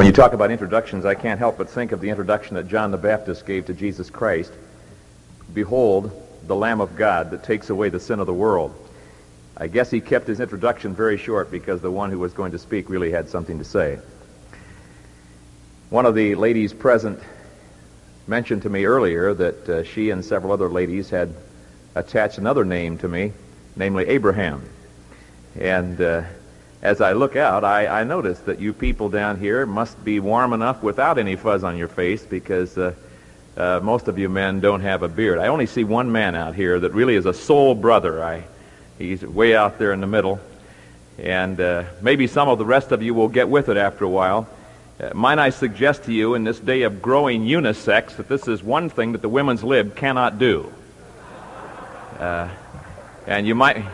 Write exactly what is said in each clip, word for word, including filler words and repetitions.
When you talk about introductions, I can't help but think of the introduction that John the Baptist gave to Jesus Christ. Behold, the Lamb of God that takes away the sin of the world. I guess he kept his introduction very short because the one who was going to speak really had something to say. One of the ladies present mentioned to me earlier that uh, she and several other ladies had attached another name to me, namely Abraham. And uh, as I look out, I, I notice that you people down here must be warm enough without any fuzz on your face, because uh, uh, most of you men don't have a beard. I only see one man out here that really is a soul brother. I, he's way out there in the middle. And uh, maybe some of the rest of you will get with it after a while. Uh, might I suggest to you in this day of growing unisex that this is one thing that the women's lib cannot do. Uh, and you might...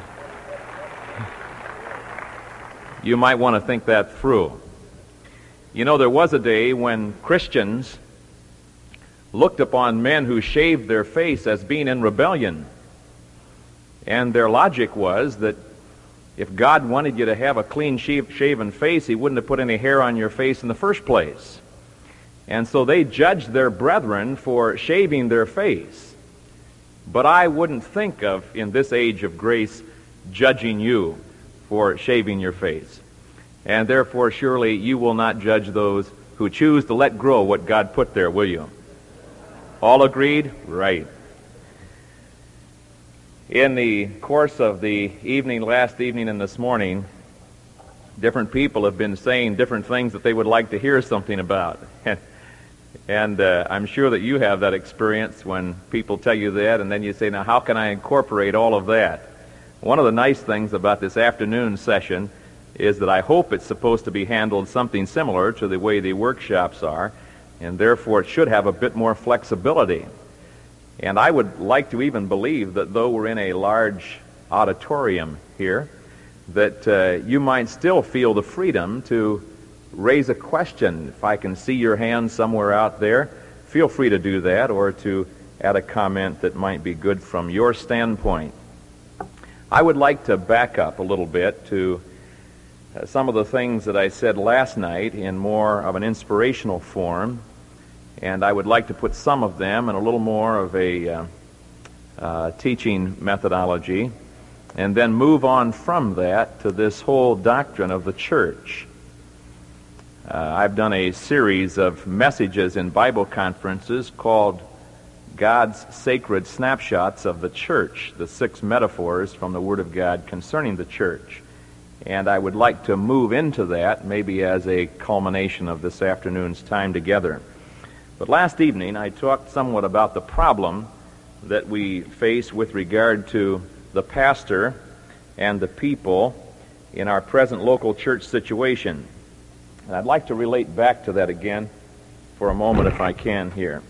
You might want to think that through. You know, there was a day when Christians looked upon men who shaved their face as being in rebellion. And their logic was that if God wanted you to have a clean shaven face, he wouldn't have put any hair on your face in the first place. And so they judged their brethren for shaving their face. But I wouldn't think of, in this age of grace, judging you for shaving your face. And therefore, surely you will not judge those who choose to let grow what God put there, will you? All agreed? Right. In the course of the evening, last evening and this morning, different people have been saying different things that they would like to hear something about. And uh, I'm sure that you have that experience when people tell you that, and then you say, now how can I incorporate all of that? One of the nice things about this afternoon session is that I hope it's supposed to be handled something similar to the way the workshops are, and therefore it should have a bit more flexibility. And I would like to even believe that though we're in a large auditorium here, that uh, you might still feel the freedom to raise a question. If I can see your hand somewhere out there, feel free to do that, or to add a comment that might be good from your standpoint. I would like to back up a little bit to uh, some of the things that I said last night in more of an inspirational form, and I would like to put some of them in a little more of a uh, uh, teaching methodology, and then move on from that to this whole doctrine of the church. Uh, I've done a series of messages in Bible conferences called God's Sacred Snapshots of the Church, the six metaphors from the Word of God concerning the church. And I would like to move into that maybe as a culmination of this afternoon's time together. But last evening I talked somewhat about the problem that we face with regard to the pastor and the people in our present local church situation. And I'd like to relate back to that again for a moment if I can here.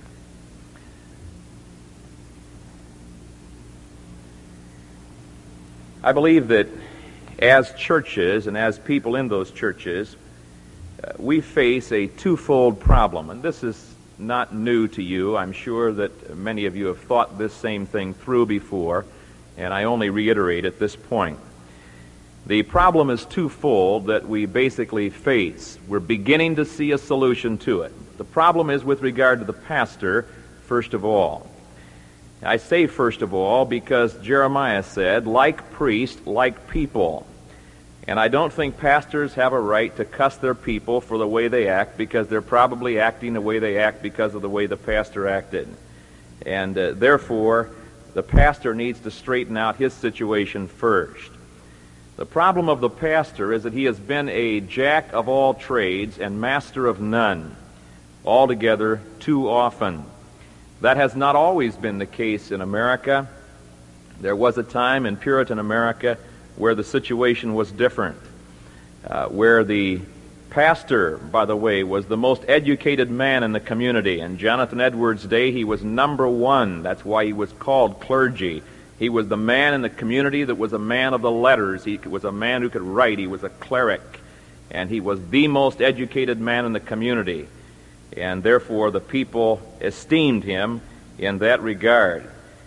I believe that as churches and as people in those churches, uh, we face a twofold problem. And this is not new to you. I'm sure that many of you have thought this same thing through before, and I only reiterate at this point. The problem is twofold that we basically face. We're beginning to see a solution to it. The problem is with regard to the pastor, first of all. I say first of all because Jeremiah said, like priest, like people. And I don't think pastors have a right to cuss their people for the way they act, because they're probably acting the way they act because of the way the pastor acted. And uh, therefore, the pastor needs to straighten out his situation first. The problem of the pastor is that he has been a jack of all trades and master of none, altogether too often. That has not always been the case in America. There was a time in Puritan America where the situation was different, uh, where the pastor, by the way, was the most educated man in the community. In Jonathan Edwards' day, he was number one. That's why he was called clergy. He was the man in the community that was a man of the letters. He was a man who could write. He was a cleric. And he was the most educated man in the community. And therefore the people esteemed him in that regard.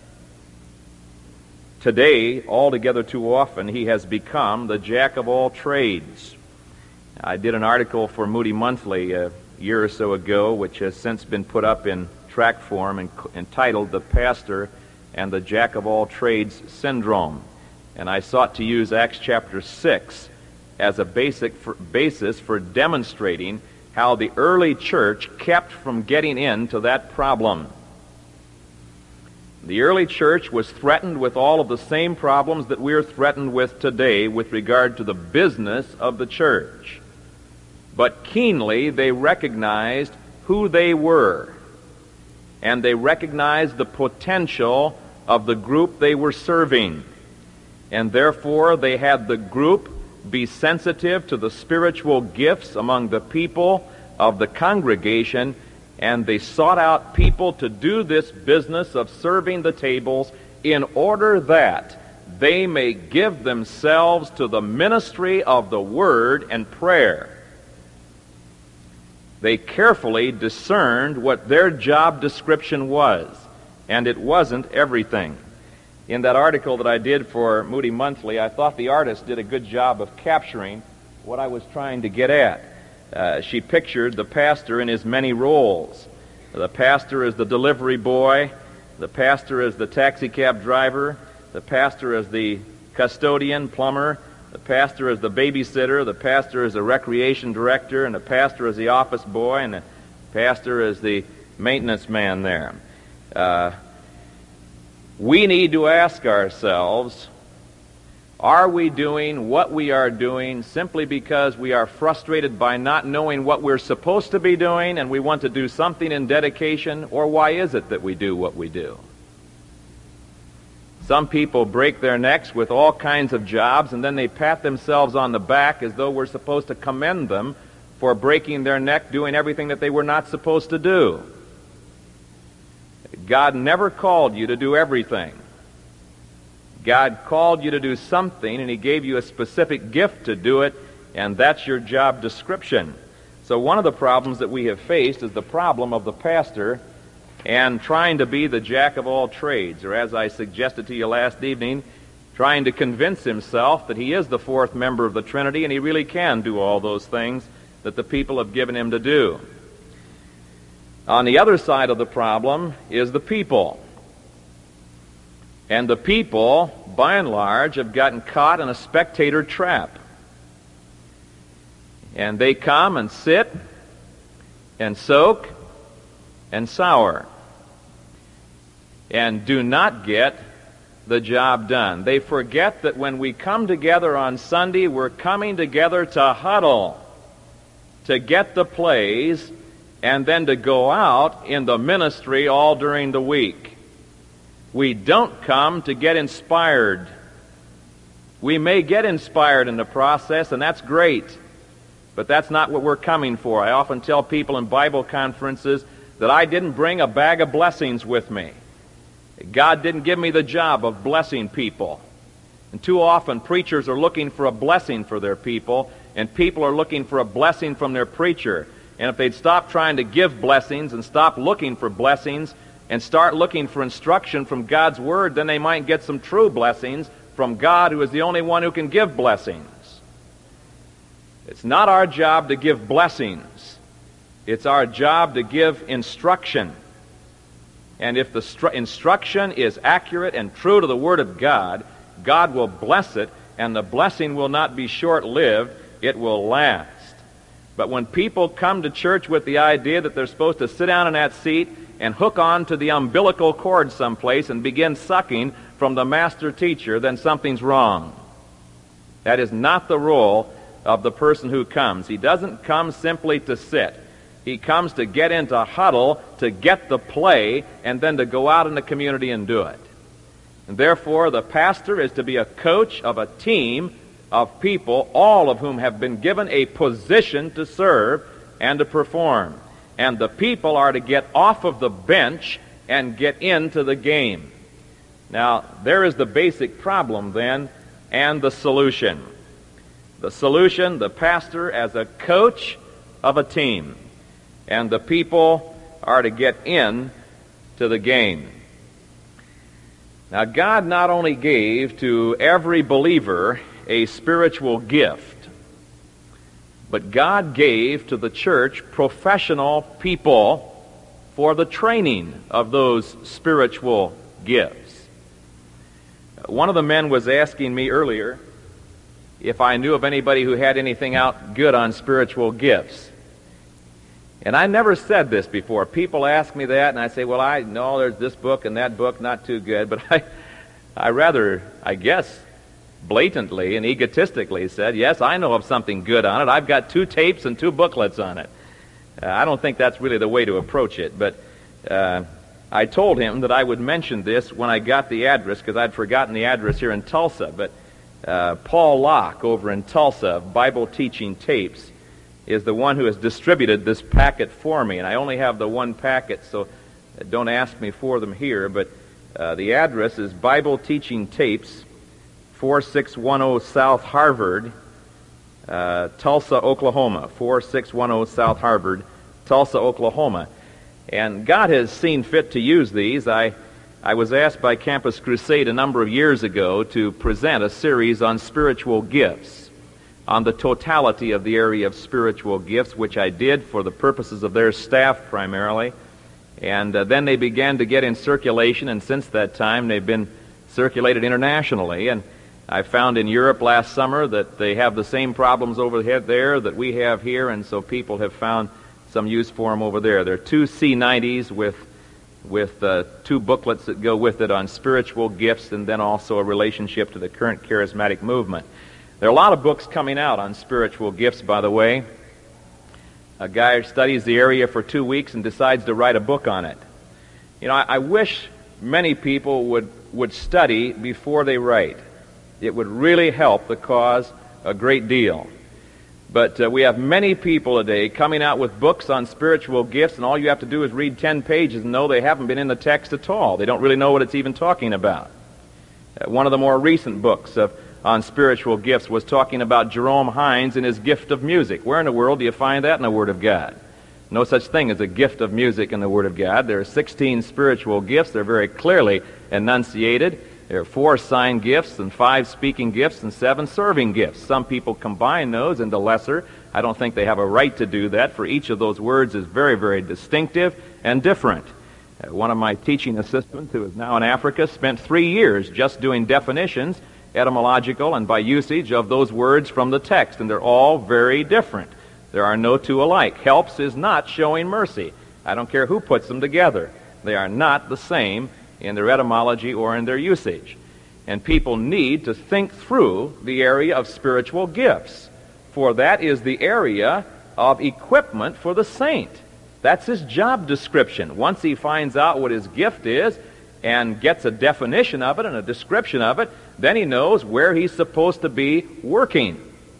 Today, altogether too often, he has become the jack of all trades. I did an article for Moody Monthly uh, year or so ago, which has since been put up in tract form and entitled "The Pastor and the Jack-of-all-trades Syndrome." And I sought to use Acts chapter six as a basic for, basis for demonstrating how the early church kept from getting into that problem. The early church was threatened with all of the same problems that we're threatened with today with regard to the business of the church. But keenly they recognized who they were, and they recognized the potential of the group they were serving. And therefore they had the group be sensitive to the spiritual gifts among the people of the congregation, and they sought out people to do this business of serving the tables in order that they may give themselves to the ministry of the Word and prayer. They carefully discerned what their job description was, and it wasn't everything. In that article that I did for Moody Monthly, I thought the artist did a good job of capturing what I was trying to get at. Uh, she pictured the pastor in his many roles. The pastor is the delivery boy, the pastor is the taxi cab driver, the pastor is the custodian, plumber, the pastor is the babysitter, the pastor is the recreation director, and the pastor is the office boy, and the pastor is the maintenance man there. Uh, we need to ask ourselves, are we doing what we are doing simply because we are frustrated by not knowing what we're supposed to be doing and we want to do something in dedication, or why is it that we do what we do? Some people break their necks with all kinds of jobs, and then they pat themselves on the back as though we're supposed to commend them for breaking their neck doing everything that they were not supposed to do. God never called you to do everything. God called you to do something, and He gave you a specific gift to do it, and that's your job description. So one of the problems that we have faced is the problem of the pastor and trying to be the jack of all trades, or as I suggested to you last evening, trying to convince himself that he is the fourth member of the Trinity and he really can do all those things that the people have given him to do. On the other side of the problem is the people. And the people, by and large, have gotten caught in a spectator trap. And they come and sit and soak and sour and do not get the job done. They forget that when we come together on Sunday, we're coming together to huddle, to get the plays, and then to go out in the ministry all during the week. We don't come to get inspired. We may get inspired in the process, and that's great, but that's not what we're coming for. I often tell people in Bible conferences that I didn't bring a bag of blessings with me. God didn't give me the job of blessing people. And too often preachers are looking for a blessing for their people, and people are looking for a blessing from their preacher. And if they'd stop trying to give blessings and stop looking for blessings and start looking for instruction from God's Word, then they might get some true blessings from God, who is the only one who can give blessings. It's not our job to give blessings. It's our job to give instruction. And if the stru- instruction is accurate and true to the Word of God, God will bless it, and the blessing will not be short-lived. It will last. But when people come to church with the idea that they're supposed to sit down in that seat and hook on to the umbilical cord someplace and begin sucking from the master teacher, then something's wrong. That is not the role of the person who comes. He doesn't come simply to sit. He comes to get into huddle, to get the play, and then to go out in the community and do it. And therefore, the pastor is to be a coach of a team of people, all of whom have been given a position to serve and to perform. And the people are to get off of the bench and get into the game. Now, there is the basic problem then, and the solution. The solution, the pastor as a coach of a team. And the people are to get in to the game. Now, God not only gave to every believer a spiritual gift, But God gave to the church professional people for the training of those spiritual gifts. One of the men was asking me earlier if I knew of anybody who had anything out good on spiritual gifts. And I never said this before. People ask me that, and I say, well, I know there's this book and that book, not too good. But I, I rather, I guess, blatantly and egotistically said, yes, I know of something good on it. I've got two tapes and two booklets on it. Uh, I don't think that's really the way to approach it, but uh, I told him that I would mention this when I got the address, because I'd forgotten the address here in Tulsa. But uh, Paul Locke over in Tulsa, Bible Teaching Tapes, is the one who has distributed this packet for me, and I only have the one packet, so don't ask me for them here, but uh, the address is Bible Teaching Tapes, four six one zero South Harvard, Uh, Tulsa, Oklahoma, four six one zero South Harvard, Tulsa, Oklahoma. And God has seen fit to use these. I, I was asked by Campus Crusade a number of years ago to present a series on spiritual gifts, on the totality of the area of spiritual gifts, which I did for the purposes of their staff primarily. And uh, then they began to get in circulation, and since that time they've been circulated internationally. And I found in Europe last summer that they have the same problems over there that we have here, and so people have found some use for them over there. There are two C nineties with with uh, two booklets that go with it on spiritual gifts, and then also a relationship to the current charismatic movement. There are a lot of books coming out on spiritual gifts, by the way. A guy studies the area for two weeks and decides to write a book on it. You know, I, I wish many people would, would study before they write. It would really help the cause a great deal. But uh, we have many people today coming out with books on spiritual gifts, and all you have to do is read ten pages and know they haven't been in the text at all. They don't really know what it's even talking about. Uh, one of the more recent books of, on spiritual gifts was talking about Jerome Hines and his gift of music. Where in the world do you find that in the Word of God? No such thing as a gift of music in the Word of God. There are sixteen spiritual gifts. They're very clearly enunciated. There are four sign gifts and five speaking gifts and seven serving gifts. Some people combine those into lesser. I don't think they have a right to do that, for each of those words is very, very distinctive and different. Uh, one of my teaching assistants, who is now in Africa, spent three years just doing definitions, etymological and by usage, of those words from the text, and they're all very different. There are no two alike. Helps is not showing mercy. I don't care who puts them together. They are not the same in their etymology or in their usage. And people need to think through the area of spiritual gifts, for that is the area of equipment for the saint. That's his job description. Once he finds out what his gift is and gets a definition of it and a description of it, then he knows where he's supposed to be working.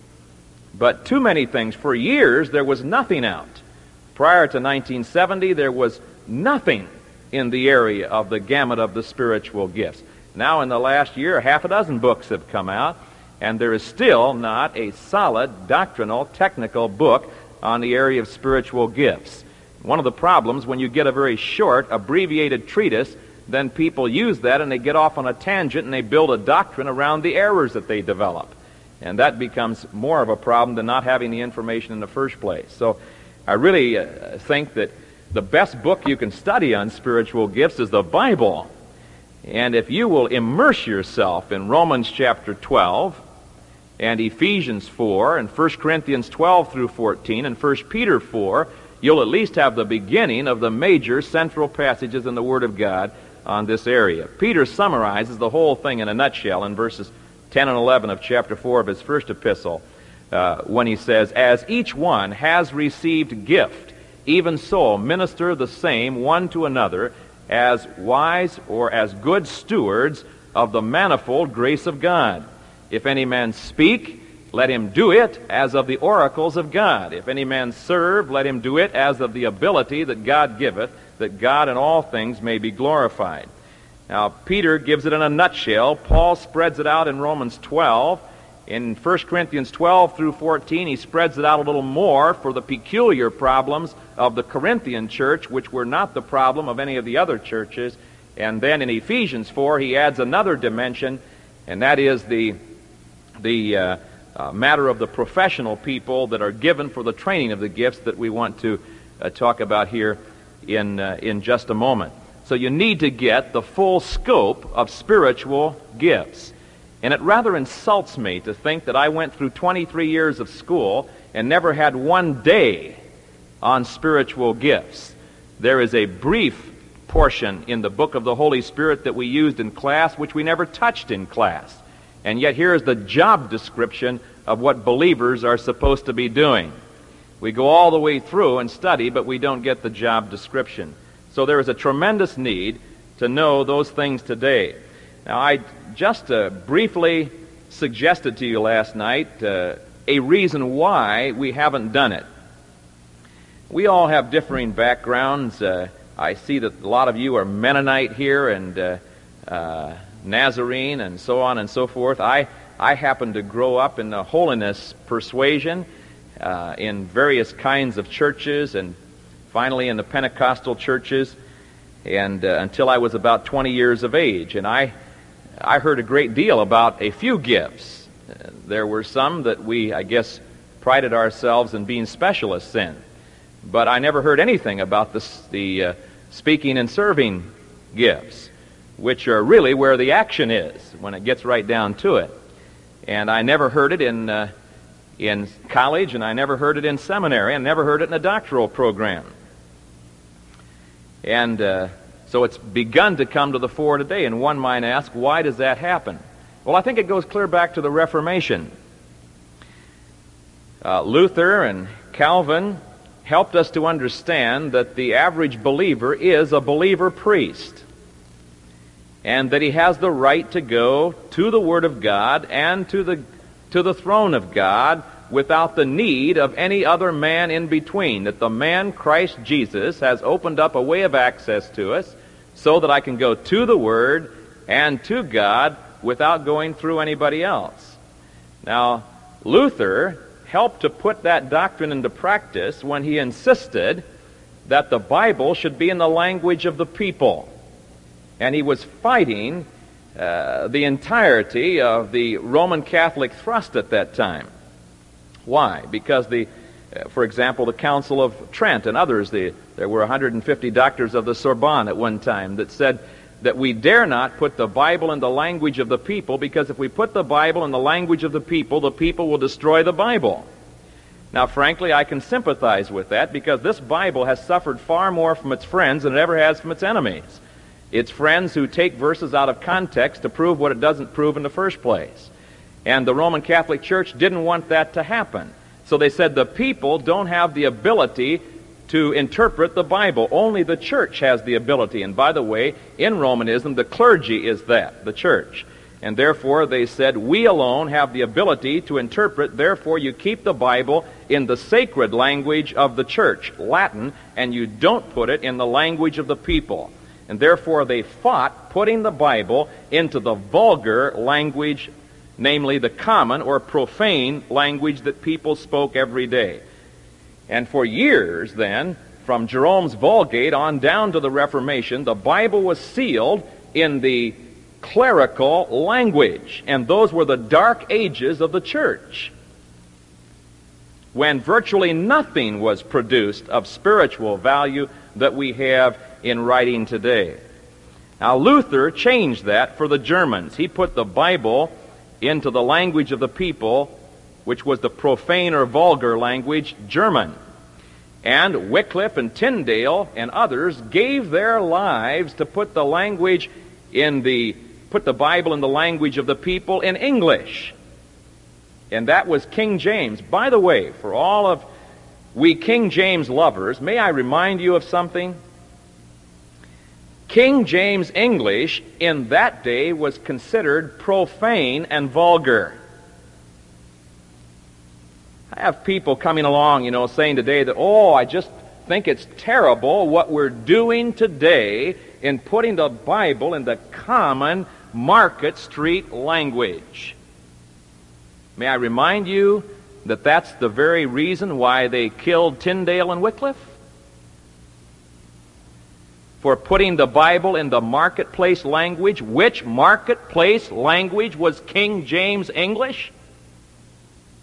But too many things. For years, there was nothing out. Prior to nineteen seventy, there was nothing in the area of the gamut of the spiritual gifts. Now, in the last year, half a dozen books have come out, and there is still not a solid doctrinal, technical book on the area of spiritual gifts. One of the problems, when you get a very short, abbreviated treatise, then people use that and they get off on a tangent and they build a doctrine around the errors that they develop. And that becomes more of a problem than not having the information in the first place. So I really uh, think that the best book you can study on spiritual gifts is the Bible. And if you will immerse yourself in Romans chapter twelve and Ephesians four and First Corinthians twelve through fourteen and First Peter four, you'll at least have the beginning of the major central passages in the Word of God on this area. Peter summarizes the whole thing in a nutshell in verses ten and eleven of chapter four of his first epistle, uh, when he says, "As each one has received gift, even so minister the same one to another as wise or as good stewards of the manifold grace of God. If any man speak, let him do it as of the oracles of God. If any man serve, let him do it as of the ability that God giveth, that God in all things may be glorified." Now, Peter gives it in a nutshell. Paul spreads it out in Romans twelve. In First Corinthians twelve through fourteen, he spreads it out a little more for the peculiar problems of the Corinthian church, which were not the problem of any of the other churches. And then in Ephesians four, he adds another dimension, and that is the the uh, uh, matter of the professional people that are given for the training of the gifts that we want to uh, talk about here in uh, in just a moment. So you need to get the full scope of spiritual gifts. And it rather insults me to think that I went through twenty-three years of school and never had one day on spiritual gifts. There is a brief portion in the book of the Holy Spirit that we used in class, which we never touched in class. And yet here is the job description of what believers are supposed to be doing. We go all the way through and study, but we don't get the job description. So there is a tremendous need to know those things today. Now, I just uh, briefly suggested to you last night uh, a reason why we haven't done it. We all have differing backgrounds. Uh, I see that a lot of you are Mennonite here and uh, uh, Nazarene and so on and so forth. I, I happen to grow up in the holiness persuasion uh, in various kinds of churches and finally in the Pentecostal churches and uh, until I was about twenty years of age. And I, I heard a great deal about a few gifts. Uh, there were some that we, I guess, prided ourselves in being specialists in. But I never heard anything about this, the uh, speaking and serving gifts, which are really where the action is when it gets right down to it. And I never heard it in uh, in college, and I never heard it in seminary, and never heard it in a doctoral program. And uh, so it's begun to come to the fore today, and one might ask, why does that happen? Well, I think it goes clear back to the Reformation. Uh, Luther and Calvin helped us to understand that the average believer is a believer priest, and that he has the right to go to the Word of God and to the to the throne of God without the need of any other man in between, that the man Christ Jesus has opened up a way of access to us so that I can go to the Word and to God without going through anybody else. Now, Luther helped to put that doctrine into practice when he insisted that the Bible should be in the language of the people. And he was fighting uh, the entirety of the Roman Catholic thrust at that time. Why? Because, the, uh, for example, the Council of Trent and others, the, there were one hundred fifty doctors of the Sorbonne at one time that said that we dare not put the Bible in the language of the people, because if we put the Bible in the language of the people, the people will destroy the Bible. Now, frankly, I can sympathize with that, because this Bible has suffered far more from its friends than it ever has from its enemies. It's friends who take verses out of context to prove what it doesn't prove in the first place. And the Roman Catholic Church didn't want that to happen. So they said the people don't have the ability to interpret the Bible. Only the church has the ability. And by the way, in Romanism, the clergy is that, the church. And therefore, they said, we alone have the ability to interpret. Therefore, you keep the Bible in the sacred language of the church, Latin, and you don't put it in the language of the people. And therefore, they fought putting the Bible into the vulgar language, namely the common or profane language that people spoke every day. And for years then, from Jerome's Vulgate on down to the Reformation, the Bible was sealed in the clerical language. And those were the dark ages of the church, when virtually nothing was produced of spiritual value that we have in writing today. Now, Luther changed that for the Germans. He put the Bible into the language of the people, which was the profane or vulgar language, German. And Wycliffe and Tyndale and others gave their lives to put the language in the, put the Bible in the language of the people in English. And that was King James. By the way, for all of we King James lovers, may I remind you of something? King James English in that day was considered profane and vulgar. I have people coming along, you know, saying today that, oh, I just think it's terrible what we're doing today in putting the Bible in the common Market Street language. May I remind you that that's the very reason why they killed Tyndale and Wycliffe? For putting the Bible in the marketplace language. Which marketplace language was King James English?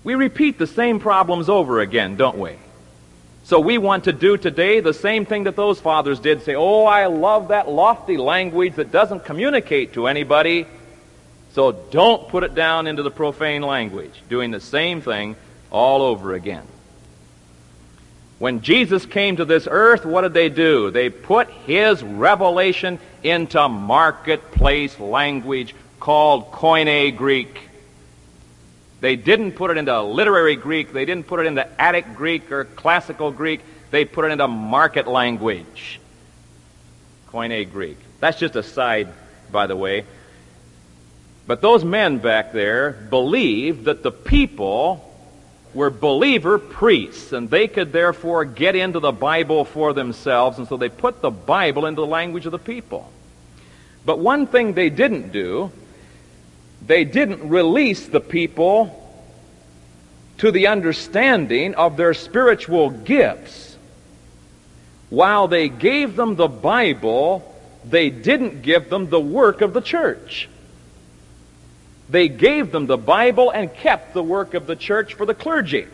We repeat the same problems over again, don't we? So we want to do today the same thing that those fathers did. Say, oh, I love that lofty language that doesn't communicate to anybody, so don't put it down into the profane language. Doing the same thing all over again. When Jesus came to this earth, what did they do? They put His revelation into marketplace language called Koine Greek. They didn't put it into literary Greek. They didn't put it into Attic Greek or classical Greek. They put it into market language. Koine Greek. That's just a side, by the way. But those men back there believed that the people were believer priests, and they could therefore get into the Bible for themselves, and so they put the Bible into the language of the people. But one thing they didn't do, they didn't release the people to the understanding of their spiritual gifts. While they gave them the Bible, they didn't give them the work of the church. They gave them the Bible and kept the work of the church for the clergy.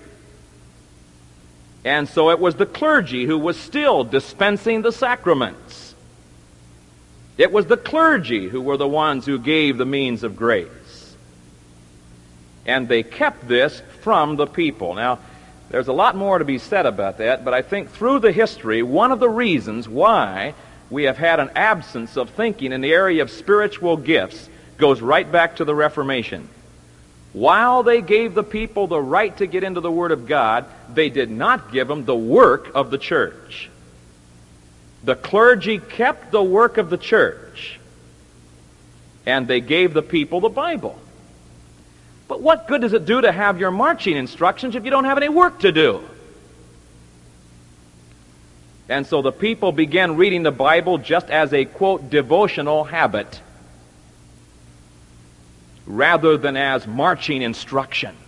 And so it was the clergy who was still dispensing the sacraments. It was the clergy who were the ones who gave the means of grace. And they kept this from the people. Now, there's a lot more to be said about that, but I think through the history, one of the reasons why we have had an absence of thinking in the area of spiritual gifts goes right back to the Reformation. While they gave the people the right to get into the Word of God, they did not give them the work of the church. The clergy kept the work of the church, and they gave the people the Bible. But what good does it do to have your marching instructions if you don't have any work to do? And so the people began reading the Bible just as a, quote, devotional habit, rather than as marching instructions.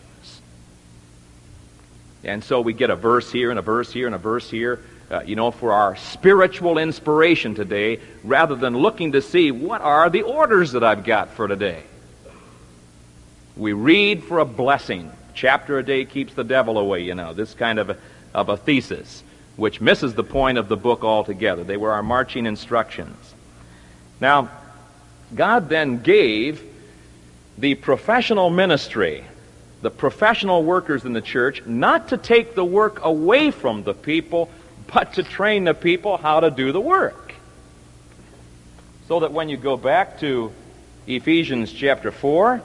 And so we get a verse here and a verse here and a verse here, uh, you know, for our spiritual inspiration today, rather than looking to see what are the orders that I've got for today. We read for a blessing. Chapter a day keeps the devil away, you know, this kind of a, of a thesis, which misses the point of the book altogether. They were our marching instructions. Now, God then gave the professional ministry, the professional workers in the church, not to take the work away from the people, but to train the people how to do the work. So that when you go back to Ephesians chapter four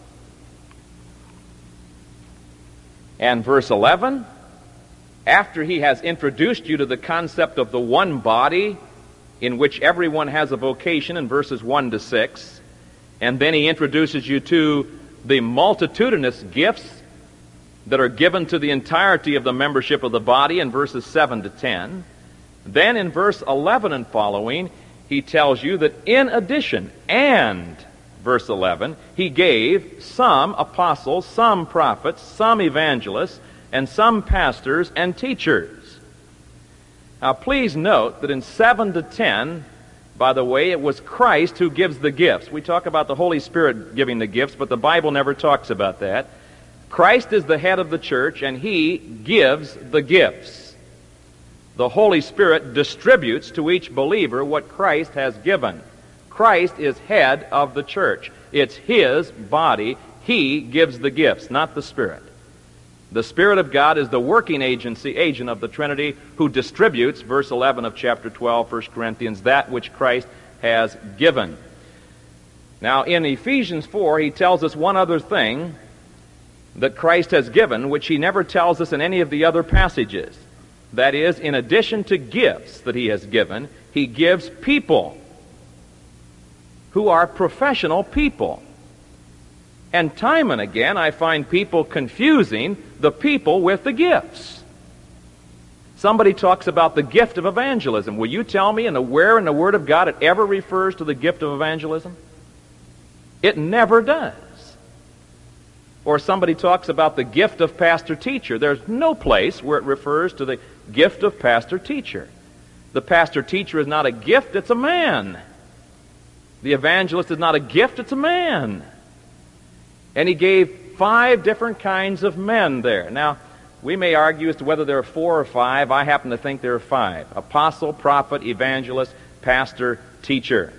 and verse eleven, after he has introduced you to the concept of the one body in which everyone has a vocation in verses one to six, and then he introduces you to the multitudinous gifts that are given to the entirety of the membership of the body in verses seven to ten. Then in verse eleven and following, he tells you that in addition, and verse eleven, he gave some apostles, some prophets, some evangelists, and some pastors and teachers. Now please note that in seven to ten, by the way, it was Christ who gives the gifts. We talk about the Holy Spirit giving the gifts, but the Bible never talks about that. Christ is the head of the church, and He gives the gifts. The Holy Spirit distributes to each believer what Christ has given. Christ is head of the church. It's His body. He gives the gifts, not the Spirit. The Spirit of God is the working agency, agent of the Trinity, who distributes, verse eleven of chapter twelve, First Corinthians, that which Christ has given. Now, in Ephesians four, he tells us one other thing that Christ has given, which he never tells us in any of the other passages. That is, in addition to gifts that he has given, he gives people who are professional people. And time and again, I find people confusing the people with the gifts. Somebody talks about the gift of evangelism. Will you tell me in the, where in the Word of God it ever refers to the gift of evangelism? It never does. Or somebody talks about the gift of pastor-teacher. There's no place where it refers to the gift of pastor-teacher. The pastor-teacher is not a gift, it's a man. The evangelist is not a gift, it's a man. And he gave five different kinds of men there. Now, we may argue as to whether there are four or five. I happen to think there are five. Apostle, prophet, evangelist, pastor, teacher.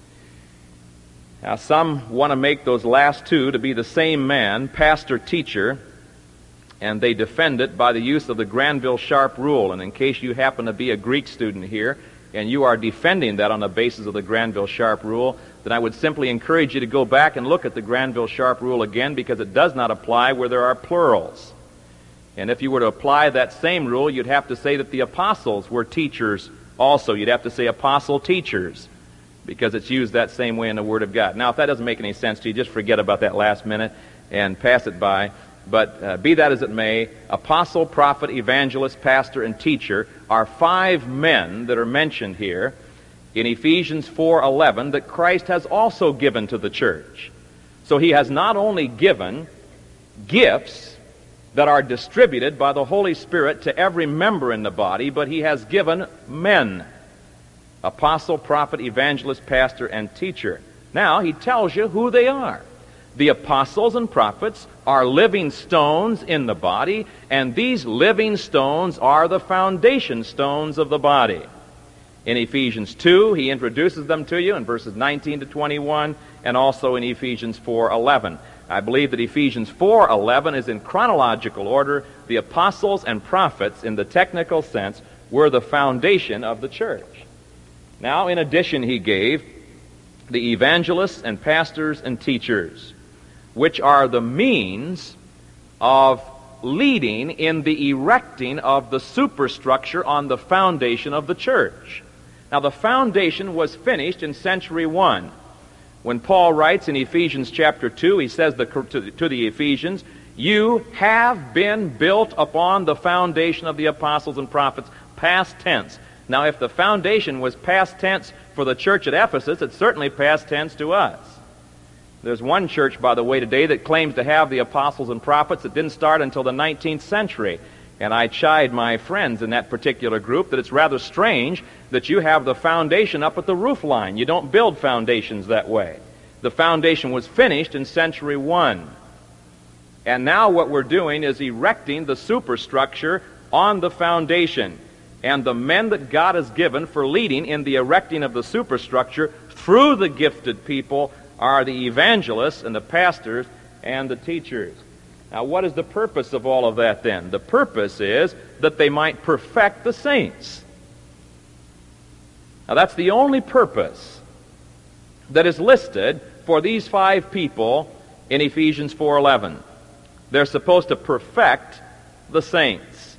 Now, some want to make those last two to be the same man, pastor, teacher, and they defend it by the use of the Granville Sharp rule. And in case you happen to be a Greek student here, and you are defending that on the basis of the Granville Sharp rule, then I would simply encourage you to go back and look at the Granville Sharp rule again, because it does not apply where there are plurals. And if you were to apply that same rule, you'd have to say that the apostles were teachers also. You'd have to say apostle teachers, because it's used that same way in the Word of God. Now, if that doesn't make any sense to you, just forget about that last minute and pass it by. But uh, be that as it may, apostle, prophet, evangelist, pastor, and teacher are five men that are mentioned here in Ephesians four eleven that Christ has also given to the church. So he has not only given gifts that are distributed by the Holy Spirit to every member in the body, but he has given men. Apostle, prophet, evangelist, pastor, and teacher. Now, he tells you who they are. The apostles and prophets are living stones in the body, and these living stones are the foundation stones of the body. In Ephesians two, he introduces them to you in verses nineteen to twenty-one, and also in Ephesians four eleven. I believe that Ephesians four eleven is in chronological order. The apostles and prophets, in the technical sense, were the foundation of the church. Now, in addition, he gave the evangelists and pastors and teachers, which are the means of leading in the erecting of the superstructure on the foundation of the church. Now, the foundation was finished in century one. When Paul writes in Ephesians chapter two, he says the, to, to the Ephesians, "You have been built upon the foundation of the apostles and prophets," past tense. Now, if the foundation was past tense for the church at Ephesus, it's certainly past tense to us. There's one church, by the way, today that claims to have the apostles and prophets that didn't start until the nineteenth century. And I chide my friends in that particular group that it's rather strange that you have the foundation up at the roof line. You don't build foundations that way. The foundation was finished in century one. And now what we're doing is erecting the superstructure on the foundation. And the men that God has given for leading in the erecting of the superstructure through the gifted people are the evangelists and the pastors and the teachers. Now, what is the purpose of all of that then? The purpose is that they might perfect the saints. Now, that's the only purpose that is listed for these five people in Ephesians four eleven. They're supposed to perfect the saints.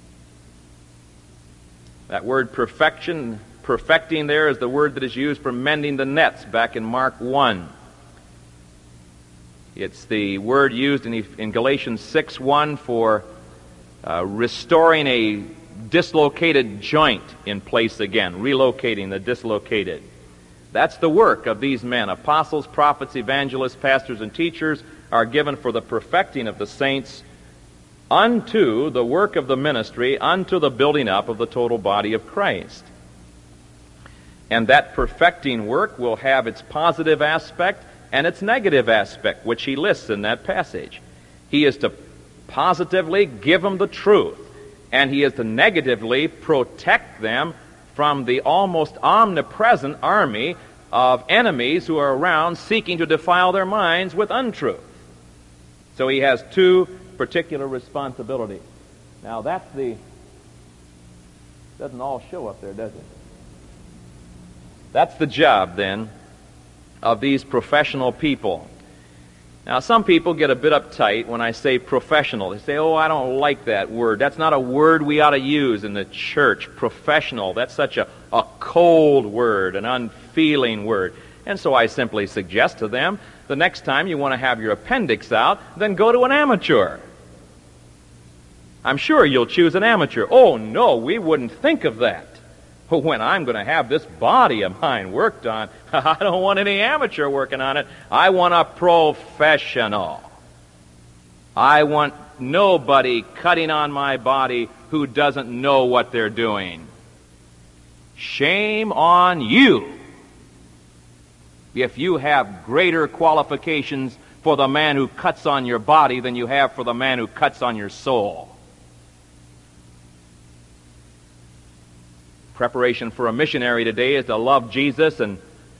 That word perfection, perfecting there, is the word that is used for mending the nets back in Mark one. It's the word used in, in Galatians six one for uh, restoring a dislocated joint in place again, relocating the dislocated. That's the work of these men. Apostles, prophets, evangelists, pastors, and teachers are given for the perfecting of the saints unto the work of the ministry, unto the building up of the total body of Christ. And that perfecting work will have its positive aspect and its negative aspect, which he lists in that passage. He is to positively give them the truth, and he is to negatively protect them from the almost omnipresent army of enemies who are around seeking to defile their minds with untruth. So he has two particular responsibilities. Now that's the... doesn't all show up there, does it? That's the job, then, of these professional people. Now, some people get a bit uptight when I say professional. They say, oh, I don't like that word. That's not a word we ought to use in the church, professional. That's such a, a cold word, an unfeeling word. And so I simply suggest to them, the next time you want to have your appendix out, then go to an amateur. I'm sure you'll choose an amateur. Oh, no, we wouldn't think of that. When I'm going to have this body of mine worked on, I don't want any amateur working on it. I want a professional. I want nobody cutting on my body who doesn't know what they're doing. Shame on you if you have greater qualifications for the man who cuts on your body than you have for the man who cuts on your soul. Preparation for a missionary today is to love Jesus and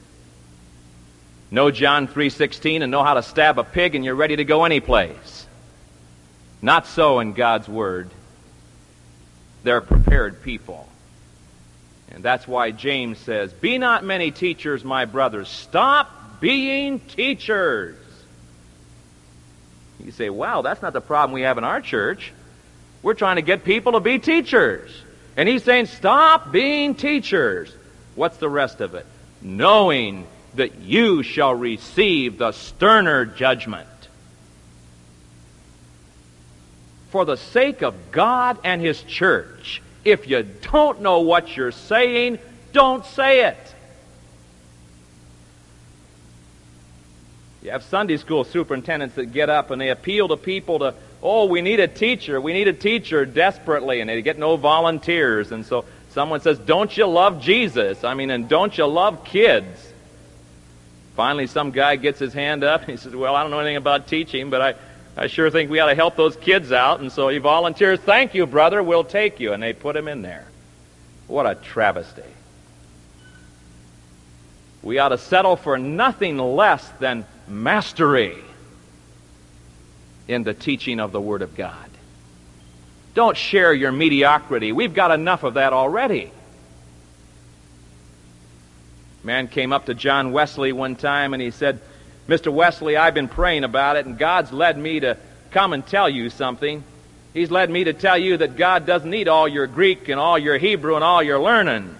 know John three sixteen and know how to stab a pig and you're ready to go any place. Not so in God's Word. They're prepared people. And that's why James says, "Be not many teachers, my brothers. Stop being teachers." You say, wow, that's not the problem we have in our church. We're trying to get people to be teachers. And he's saying, stop being teachers. What's the rest of it? Knowing that you shall receive the sterner judgment. For the sake of God and His church, if you don't know what you're saying, don't say it. You have Sunday school superintendents that get up and they appeal to people to, oh, we need a teacher, we need a teacher desperately, and they get no volunteers. And so someone says, don't you love Jesus? I mean, and don't you love kids? Finally, some guy gets his hand up and he says, well, I don't know anything about teaching, but I, I sure think we ought to help those kids out. And so he volunteers, thank you, brother, we'll take you. And they put him in there. What a travesty. We ought to settle for nothing less than mastery in the teaching of the Word of God. Don't share your mediocrity. We've got enough of that already. A man came up to John Wesley one time and he said, Mister Wesley, I've been praying about it and God's led me to come and tell you something. He's led me to tell you that God doesn't need all your Greek and all your Hebrew and all your learning.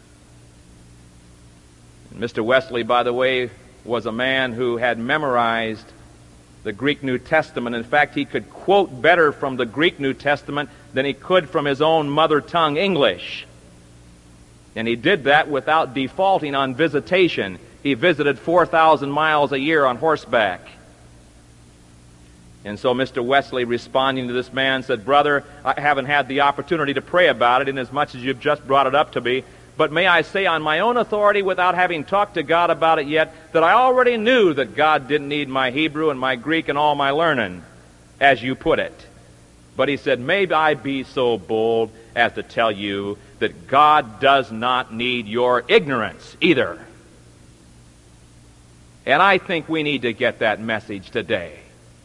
Mister Wesley, by the way, was a man who had memorized the Greek New Testament. In fact, he could quote better from the Greek New Testament than he could from his own mother tongue English. And he did that without defaulting on visitation. He visited four thousand miles a year on horseback. And so Mister Wesley, responding to this man, said, brother, I haven't had the opportunity to pray about it inasmuch as you've just brought it up to me. But may I say on my own authority, without having talked to God about it yet, that I already knew that God didn't need my Hebrew and my Greek and all my learning, as you put it. But he said, may I be so bold as to tell you that God does not need your ignorance either. And I think we need to get that message today.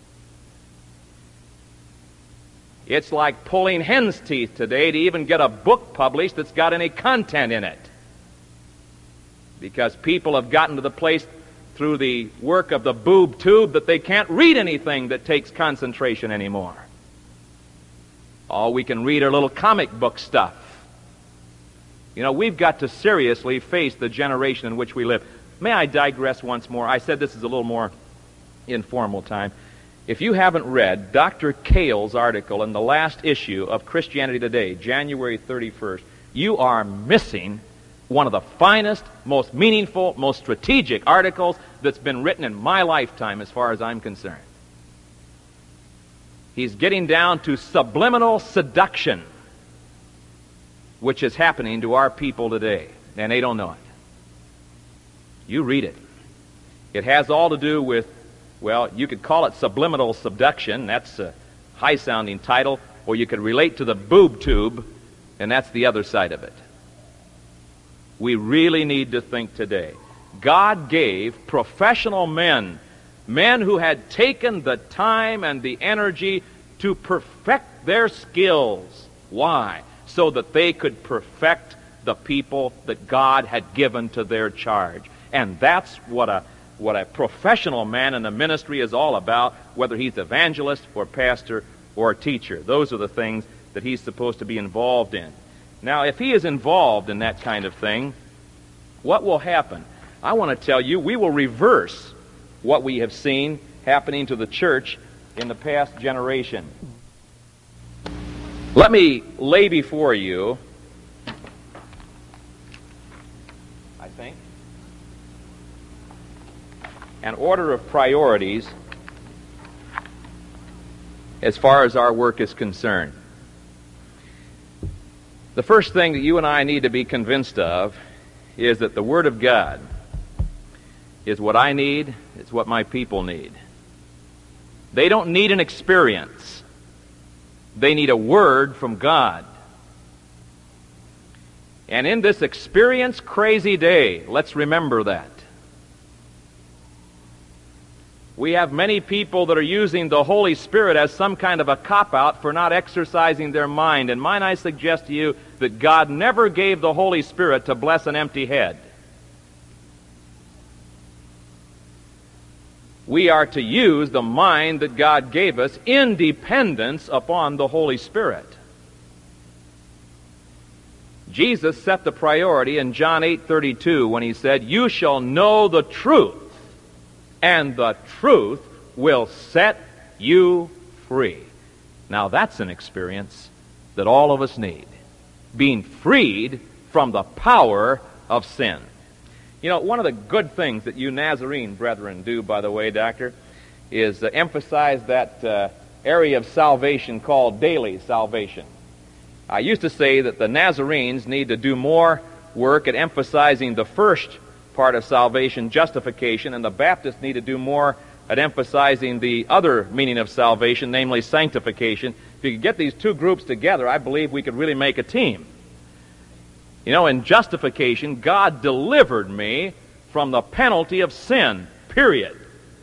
It's like pulling hen's teeth today to even get a book published that's got any content in it. Because people have gotten to the place through the work of the boob tube that they can't read anything that takes concentration anymore. All we can read are little comic book stuff. You know, we've got to seriously face the generation in which we live. May I digress once more? I said this is a little more informal time. If you haven't read Doctor Cale's article in the last issue of Christianity Today, January thirty-first, you are missing one of the finest, most meaningful, most strategic articles that's been written in my lifetime as far as I'm concerned. He's getting down to subliminal seduction, which is happening to our people today, and they don't know it. You read it. It has all to do with, well, you could call it subliminal seduction. That's a high-sounding title. Or you could relate to the boob tube, and that's the other side of it. We really need to think today. God gave professional men, men who had taken the time and the energy to perfect their skills. Why? So that they could perfect the people that God had given to their charge. And that's what a what a professional man in the ministry is all about, whether he's evangelist or pastor or teacher. Those are the things that he's supposed to be involved in. Now, if he is involved in that kind of thing, what will happen? I want to tell you, we will reverse what we have seen happening to the church in the past generation. Let me lay before you, I think, an order of priorities as far as our work is concerned. The first thing that you and I need to be convinced of is that the Word of God is what I need, it's what my people need. They don't need an experience. They need a word from God. And in this experience-crazy day, let's remember that. We have many people that are using the Holy Spirit as some kind of a cop-out for not exercising their mind. And mine, I suggest to you that God never gave the Holy Spirit to bless an empty head. We are to use the mind that God gave us in dependence upon the Holy Spirit. Jesus set the priority in John eight thirty-two when he said, "You shall know the truth, and the truth will set you free." Now that's an experience that all of us need. Being freed from the power of sin. You know, one of the good things that you Nazarene brethren do, by the way, Doctor, is uh, emphasize that uh, area of salvation called daily salvation. I used to say that the Nazarenes need to do more work at emphasizing the first part of salvation, justification, and the Baptists need to do more at emphasizing the other meaning of salvation, namely sanctification. If you could get these two groups together, I believe we could really make a team. You know, in justification, God delivered me from the penalty of sin, period,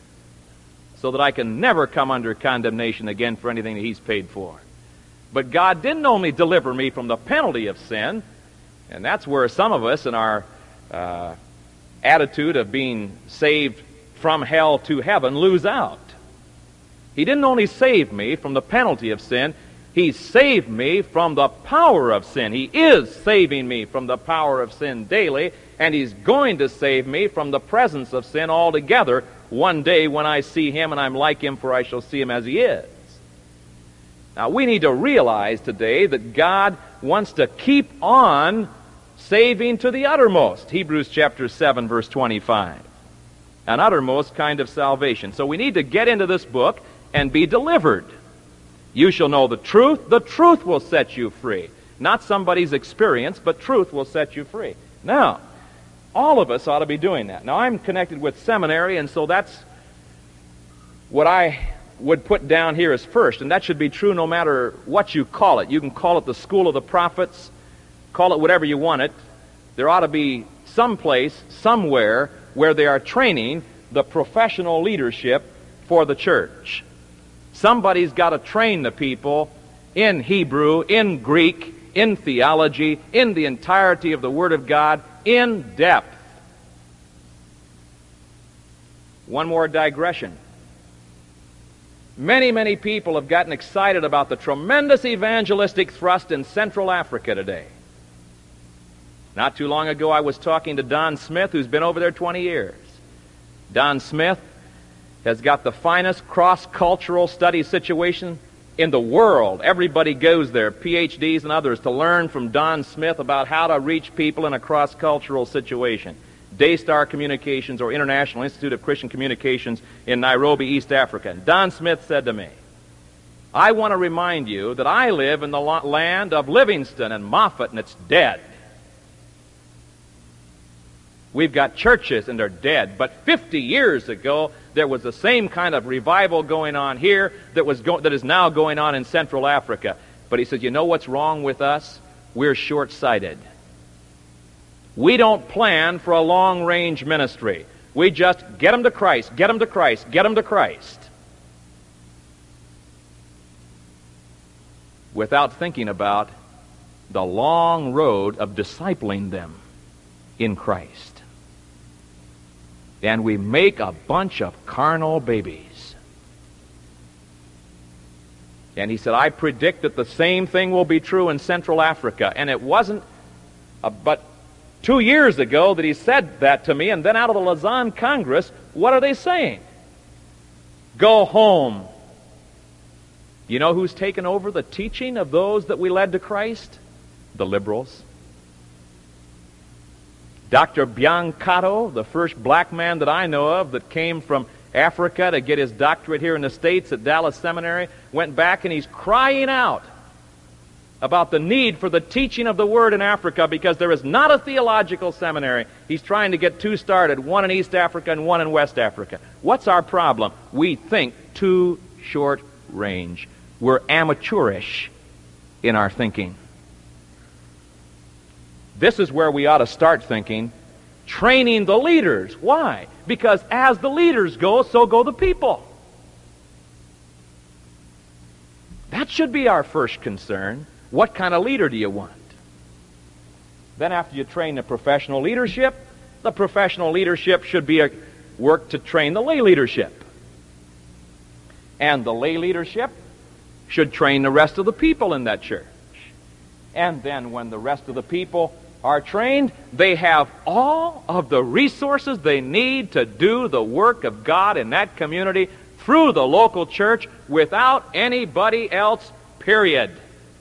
so that I can never come under condemnation again for anything that He's paid for. But God didn't only deliver me from the penalty of sin, and that's where some of us in our uh, attitude of being saved from hell to heaven lose out. He didn't only save me from the penalty of sin, He saved me from the power of sin. He is saving me from the power of sin daily, and He's going to save me from the presence of sin altogether one day when I see Him and I'm like Him, for I shall see Him as He is. Now, we need to realize today that God wants to keep on saving to the uttermost. Hebrews chapter seven, verse twenty-five. An uttermost kind of salvation. So we need to get into this book and be delivered. You shall know the truth. The truth will set you free. Not somebody's experience, but truth will set you free. Now, all of us ought to be doing that. Now, I'm connected with seminary, and so that's what I would put down here as first, and that should be true no matter what you call it. You can call it the school of the prophets, call it whatever you want it. There ought to be some place, somewhere, where they are training the professional leadership for the church. Somebody's got to train the people in Hebrew, in Greek, in theology, in the entirety of the Word of God, in depth. One more digression. Many, many people have gotten excited about the tremendous evangelistic thrust in Central Africa today. Not too long ago, I was talking to Don Smith, who's been over there twenty years. Don Smith has got the finest cross-cultural study situation in the world. Everybody goes there, P H Ds and others, to learn from Don Smith about how to reach people in a cross-cultural situation. Daystar Communications, or International Institute of Christian Communications in Nairobi, East Africa. And Don Smith said to me, "I want to remind you that I live in the land of Livingston and Moffat, and it's dead. We've got churches, and they're dead. But fifty years ago, there was the same kind of revival going on here that was go- that is now going on in Central Africa." But he said, "You know what's wrong with us? We're short-sighted. We don't plan for a long-range ministry. We just get them to Christ, get them to Christ, get them to Christ, without thinking about the long road of discipling them in Christ. And we make a bunch of carnal babies." And he said, "I predict that the same thing will be true in Central Africa." And it wasn't a, but two years ago that he said that to me, and then out of the Lausanne Congress, what are they saying? Go home. You know who's taken over the teaching of those that we led to Christ? The liberals. Doctor Biancato, the first black man that I know of that came from Africa to get his doctorate here in the States at Dallas Seminary, went back and he's crying out about the need for the teaching of the Word in Africa because there is not a theological seminary. He's trying to get two started, one in East Africa and one in West Africa. What's our problem? We think too short range. We're amateurish in our thinking. This is where we ought to start thinking, training the leaders. Why? Because as the leaders go, so go the people. That should be our first concern. What kind of leader do you want? Then after you train the professional leadership, the professional leadership should be a work to train the lay leadership. And the lay leadership should train the rest of the people in that church. And then when the rest of the people are trained, they have all of the resources they need to do the work of God in that community through the local church without anybody else, period.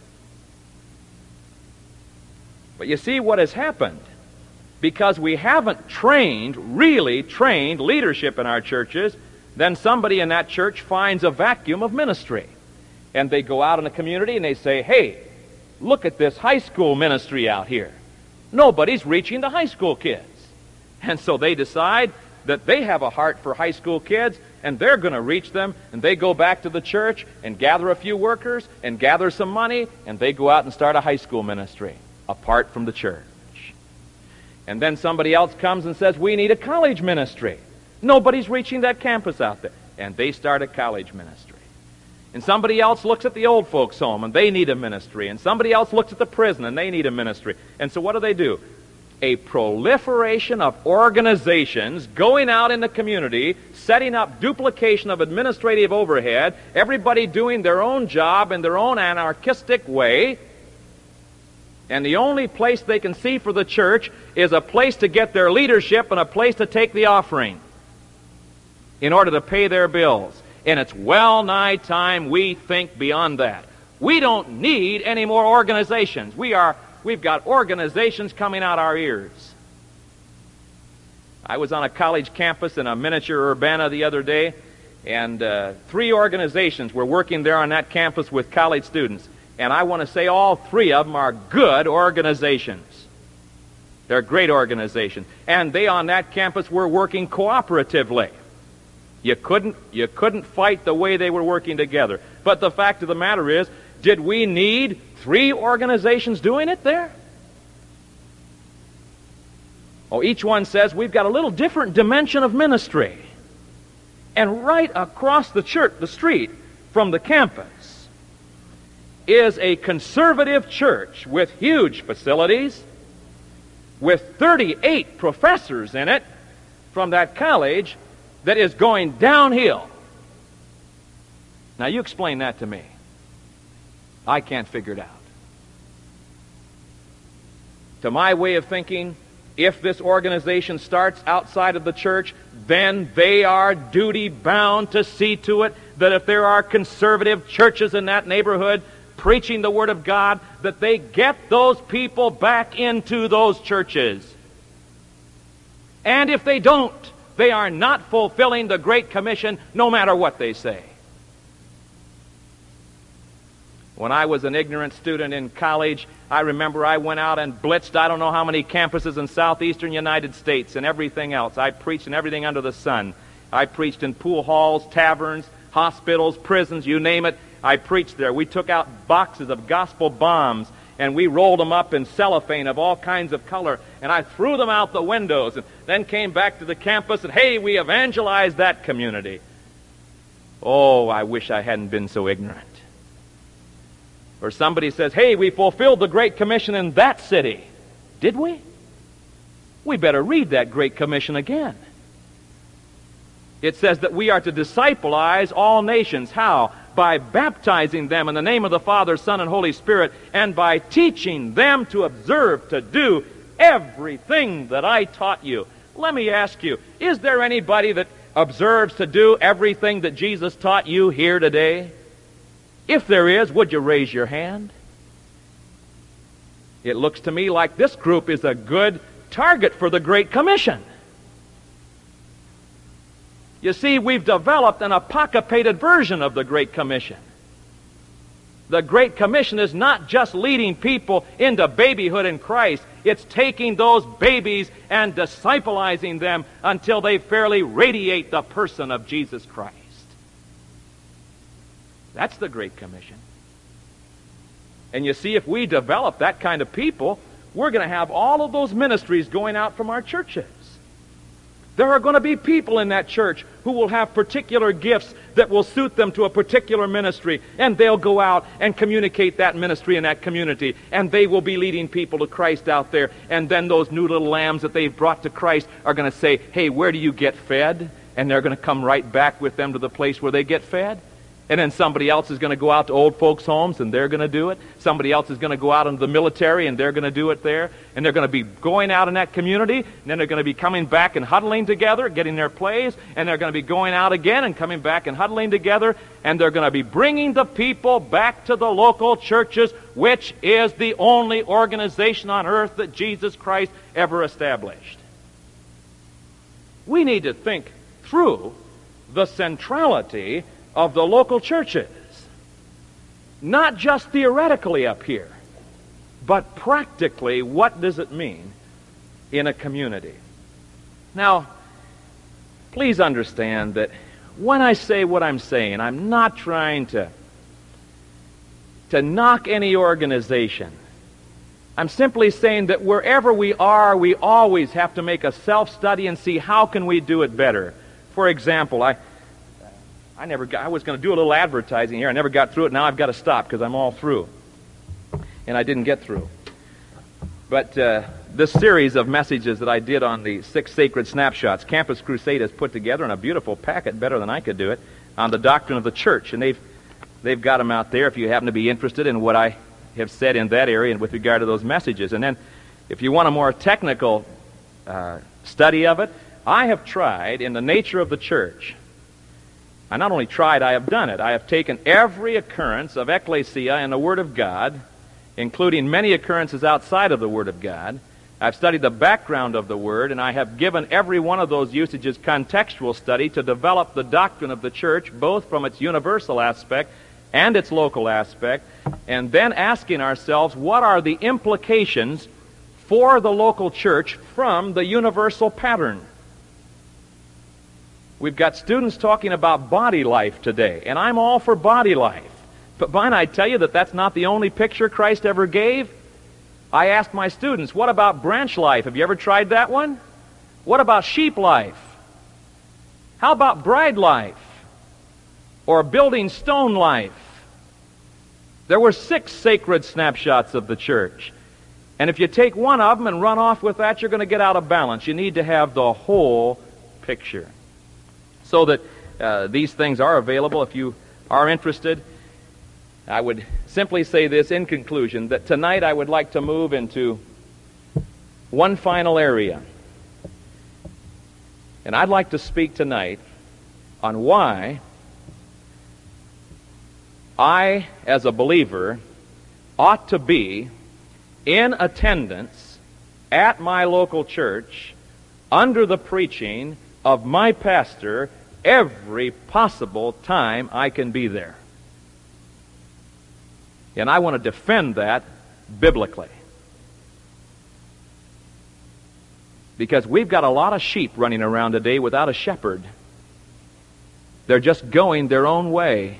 But you see what has happened? Because we haven't trained, really trained leadership in our churches, then somebody in that church finds a vacuum of ministry. And they go out in the community and they say, hey, look at this high school ministry out here. Nobody's reaching the high school kids. And so they decide that they have a heart for high school kids, and they're going to reach them, and they go back to the church and gather a few workers and gather some money, and they go out and start a high school ministry apart from the church. And then somebody else comes and says, we need a college ministry. Nobody's reaching that campus out there. And they start a college ministry. And somebody else looks at the old folks' home, and they need a ministry. And somebody else looks at the prison, and they need a ministry. And so what do they do? A proliferation of organizations going out in the community, setting up duplication of administrative overhead, everybody doing their own job in their own anarchistic way. And the only place they can see for the church is a place to get their leadership and a place to take the offering in order to pay their bills. And it's well nigh time we think beyond that. We don't need any more organizations. We are, we've got organizations coming out our ears. I was on a college campus in a miniature Urbana the other day, and uh, three organizations were working there on that campus with college students. And I want to say all three of them are good organizations. They're great organizations. And they on that campus were working cooperatively. You couldn't, you couldn't fight the way they were working together. But the fact of the matter is, did we need three organizations doing it there? Oh, each one says we've got a little different dimension of ministry. And right across the church, the street from the campus, is a conservative church with huge facilities, with thirty-eight professors in it from that college, that is going downhill. Now you explain that to me. I can't figure it out. To my way of thinking, if this organization starts outside of the church, then they are duty bound to see to it that if there are conservative churches in that neighborhood preaching the Word of God, that they get those people back into those churches. And if they don't, they are not fulfilling the Great Commission, no matter what they say. When I was an ignorant student in college, I remember I went out and blitzed I don't know how many campuses in southeastern United States and everything else. I preached in everything under the sun. I preached in pool halls, taverns, hospitals, prisons, you name it. I preached there. We took out boxes of gospel bombs, and we rolled them up in cellophane of all kinds of color, and I threw them out the windows, and then came back to the campus, and hey, we evangelized that community. Oh, I wish I hadn't been so ignorant. Or somebody says, hey, we fulfilled the Great Commission in that city. Did we? We better read that Great Commission again. It says that we are to discipleize all nations. How? By baptizing them in the name of the Father, Son, and Holy Spirit, and by teaching them to observe, to do everything that I taught you. Let me ask you, is there anybody that observes to do everything that Jesus taught you here today? If there is, would you raise your hand? It looks to me like this group is a good target for the Great Commission. You see, we've developed an apocapated version of the Great Commission. The Great Commission is not just leading people into babyhood in Christ. It's taking those babies and disciplizing them until they fairly radiate the person of Jesus Christ. That's the Great Commission. And you see, if we develop that kind of people, we're going to have all of those ministries going out from our churches. There are going to be people in that church who will have particular gifts that will suit them to a particular ministry, and they'll go out and communicate that ministry in that community, and they will be leading people to Christ out there, and then those new little lambs that they've brought to Christ are going to say, hey, where do you get fed? And they're going to come right back with them to the place where they get fed. And then somebody else is going to go out to old folks' homes, and they're going to do it. Somebody else is going to go out into the military, and they're going to do it there. And they're going to be going out in that community, and then they're going to be coming back and huddling together, getting their plays, and they're going to be going out again and coming back and huddling together, and they're going to be bringing the people back to the local churches, which is the only organization on earth that Jesus Christ ever established. We need to think through the centrality of the local churches, not just theoretically up here, but practically, what does it mean in a community? Now, please understand that when I say what I'm saying, I'm not trying to, to knock any organization. I'm simply saying that wherever we are, we always have to make a self-study and see how can we do it better. For example, I I never got, I was going to do a little advertising here. I never got through it. Now I've got to stop because I'm all through. And I didn't get through. But uh, this series of messages that I did on the six sacred snapshots, Campus Crusade has put together in a beautiful packet, better than I could do it, on the doctrine of the church. And they've, they've got them out there if you happen to be interested in what I have said in that area and with regard to those messages. And then if you want a more technical uh, study of it, I have tried in the nature of the church. I not only tried, I have done it. I have taken every occurrence of ecclesia in the Word of God, including many occurrences outside of the Word of God. I've studied the background of the Word, and I have given every one of those usages contextual study to develop the doctrine of the church, both from its universal aspect and its local aspect, and then asking ourselves, what are the implications for the local church from the universal pattern? We've got students talking about body life today, and I'm all for body life. But might I tell you that that's not the only picture Christ ever gave? I asked my students, what about branch life? Have you ever tried that one? What about sheep life? How about bride life? Or building stone life? There were six sacred snapshots of the church. And if you take one of them and run off with that, you're going to get out of balance. You need to have the whole picture. So that uh, these things are available if you are interested. I would simply say this in conclusion, that tonight I would like to move into one final area. And I'd like to speak tonight on why I, as a believer, ought to be in attendance at my local church under the preaching of my pastor every possible time I can be there. And I want to defend that biblically. Because we've got a lot of sheep running around today without a shepherd. They're just going their own way.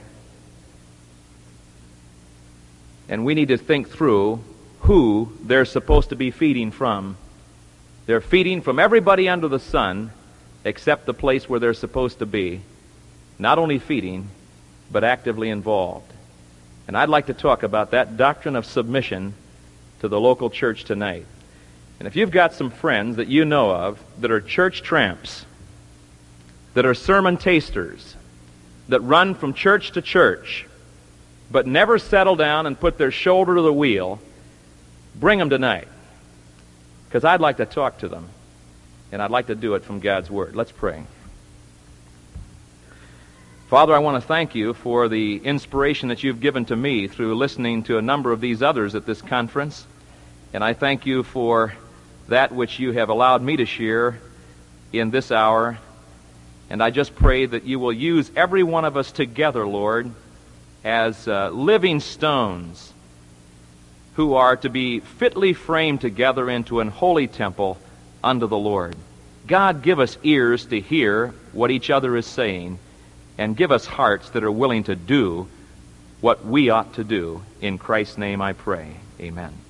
And we need to think through who they're supposed to be feeding from. They're feeding from everybody under the sun except the place where they're supposed to be. Not only feeding, but actively involved. And I'd like to talk about that doctrine of submission to the local church tonight. And if you've got some friends that you know of that are church tramps, that are sermon tasters, that run from church to church, but never settle down and put their shoulder to the wheel, bring them tonight. Because I'd like to talk to them. And I'd like to do it from God's Word. Let's pray. Father, I want to thank you for the inspiration that you've given to me through listening to a number of these others at this conference. And I thank you for that which you have allowed me to share in this hour. And I just pray that you will use every one of us together, Lord, as uh, living stones who are to be fitly framed together into an holy temple unto the Lord. God, give us ears to hear what each other is saying, and give us hearts that are willing to do what we ought to do. In Christ's name I pray. Amen.